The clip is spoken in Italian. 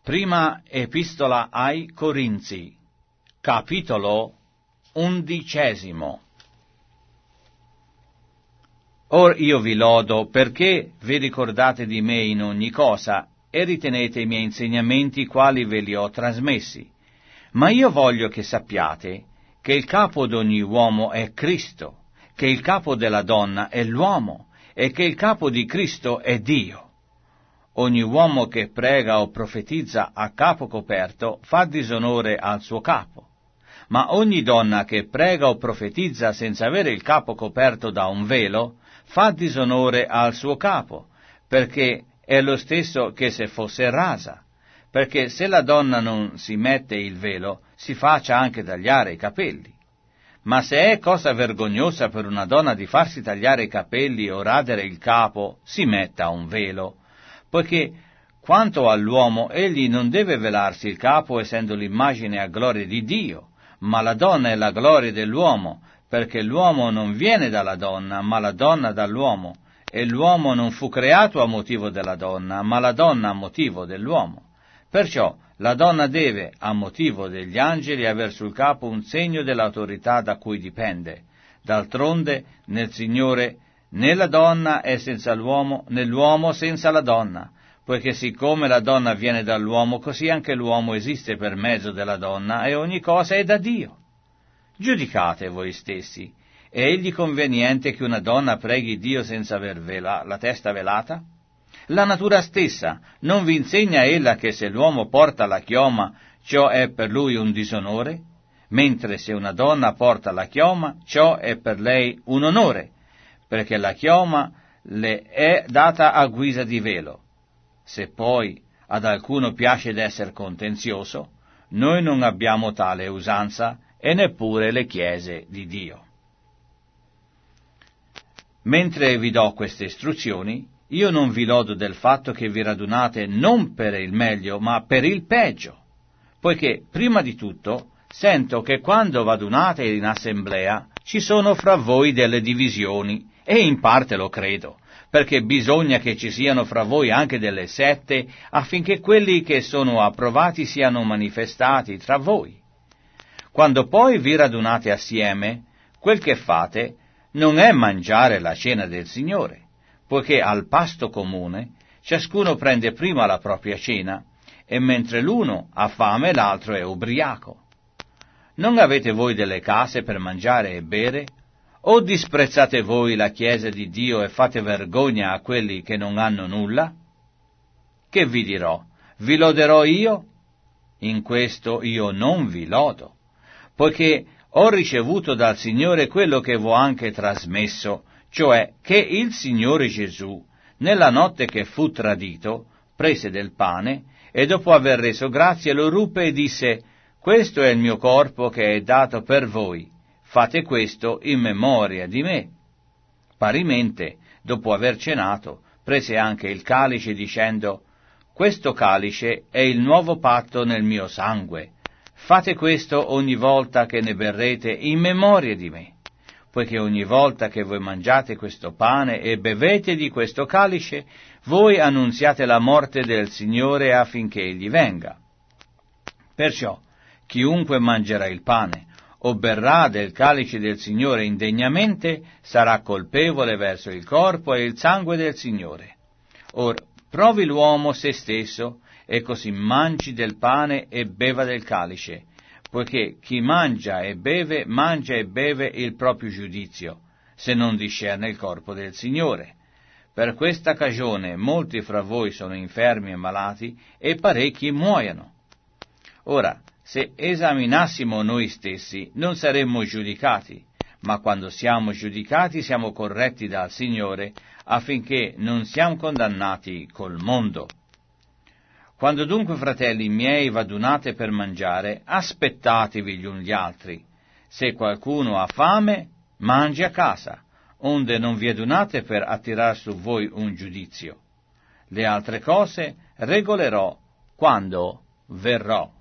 Prima epistola ai Corinzi, capitolo 11. Or io vi lodo perché vi ricordate di me in ogni cosa e ritenete i miei insegnamenti quali ve li ho trasmessi. Ma io voglio che sappiate che il capo d'ogni uomo è Cristo, che il capo della donna è l'uomo e che il capo di Cristo è Dio. Ogni uomo che prega o profetizza a capo coperto fa disonore al suo capo, ma ogni donna che prega o profetizza senza avere il capo coperto da un velo fa disonore al suo capo, perché è lo stesso che se fosse rasa, perché se la donna non si mette il velo si faccia anche tagliare i capelli. Ma se è cosa vergognosa per una donna di farsi tagliare i capelli o radere il capo, si metta un velo, poiché quanto all'uomo egli non deve velarsi il capo essendo l'immagine a gloria di Dio, ma la donna è la gloria dell'uomo, perché l'uomo non viene dalla donna, ma la donna dall'uomo, e l'uomo non fu creato a motivo della donna, ma la donna a motivo dell'uomo. Perciò la donna deve, a motivo degli angeli, aver sul capo un segno dell'autorità da cui dipende. D'altronde, nel Signore, né la donna è senza l'uomo, né l'uomo senza la donna, poiché siccome la donna viene dall'uomo, così anche l'uomo esiste per mezzo della donna, e ogni cosa è da Dio. Giudicate voi stessi, è egli conveniente che una donna preghi Dio senza aver la testa velata? La natura stessa non vi insegna ella che se l'uomo porta la chioma, ciò è per lui un disonore? Mentre se una donna porta la chioma, ciò è per lei un onore, perché la chioma le è data a guisa di velo. Se poi ad alcuno piace d'esser contenzioso, noi non abbiamo tale usanza e neppure le chiese di Dio. Mentre vi do queste istruzioni, io non vi lodo del fatto che vi radunate non per il meglio, ma per il peggio, poiché, prima di tutto, sento che quando v'adunate in assemblea ci sono fra voi delle divisioni, e in parte lo credo, perché bisogna che ci siano fra voi anche delle sette, affinché quelli che sono approvati siano manifestati tra voi. Quando poi vi radunate assieme, quel che fate non è mangiare la cena del Signore, poiché al pasto comune ciascuno prende prima la propria cena, e mentre l'uno ha fame l'altro è ubriaco. Non avete voi delle case per mangiare e bere? O disprezzate voi la Chiesa di Dio e fate vergogna a quelli che non hanno nulla? Che vi dirò? Vi loderò io? In questo io non vi lodo, poiché ho ricevuto dal Signore quello che v'ho anche trasmesso, cioè che il Signore Gesù, nella notte che fu tradito, prese del pane e dopo aver reso grazie lo ruppe e disse: «Questo è il mio corpo che è dato per voi, fate questo in memoria di me». Parimente, dopo aver cenato, prese anche il calice dicendo: «Questo calice è il nuovo patto nel mio sangue. Fate questo ogni volta che ne berrete in memoria di me. Poiché ogni volta che voi mangiate questo pane e bevete di questo calice, voi annunziate la morte del Signore affinché egli venga. Perciò, chiunque mangerà il pane o berrà del calice del Signore indegnamente, sarà colpevole verso il corpo e il sangue del Signore. Or, provi l'uomo se stesso, e così mangi del pane e beva del calice, poiché chi mangia e beve il proprio giudizio, se non discerne il corpo del Signore. Per questa cagione molti fra voi sono infermi e malati, e parecchi muoiono. Ora, se esaminassimo noi stessi, non saremmo giudicati, ma quando siamo giudicati siamo corretti dal Signore, affinché non siamo condannati col mondo. Quando dunque, fratelli miei, v'adunate per mangiare, aspettatevi gli uni gli altri. Se qualcuno ha fame, mangi a casa, onde non vi adunate per attirar su voi un giudizio. Le altre cose regolerò quando verrò.